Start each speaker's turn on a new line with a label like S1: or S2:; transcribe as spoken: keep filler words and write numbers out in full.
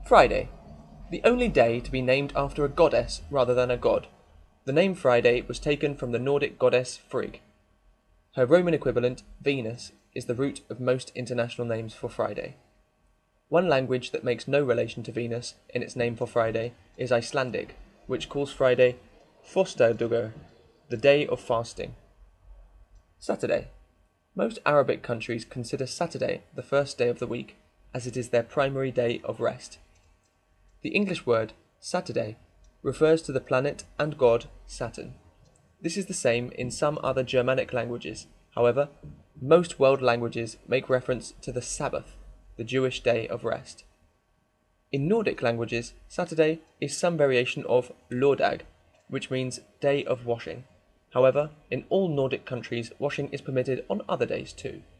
S1: Friday. The only day to be named after a goddess rather than a god. The name Friday was taken from the Nordic goddess Frigg. Her Roman equivalent, Venus, is the root of most international names for Friday. One language that makes no relation to Venus in its name for Friday is Icelandic, which calls Friday Fostadugur, the day of fasting. Saturday. Most Arabic countries consider Saturday the first day of the week, as it is their primary day of rest. The English word Saturday refers to the planet and god Saturn. This is the same in some other Germanic languages. However, most world languages make reference to the Sabbath, the Jewish day of rest. In Nordic languages, Saturday is some variation of lørdag, which means day of washing. However, in all Nordic countries, washing is permitted on other days too.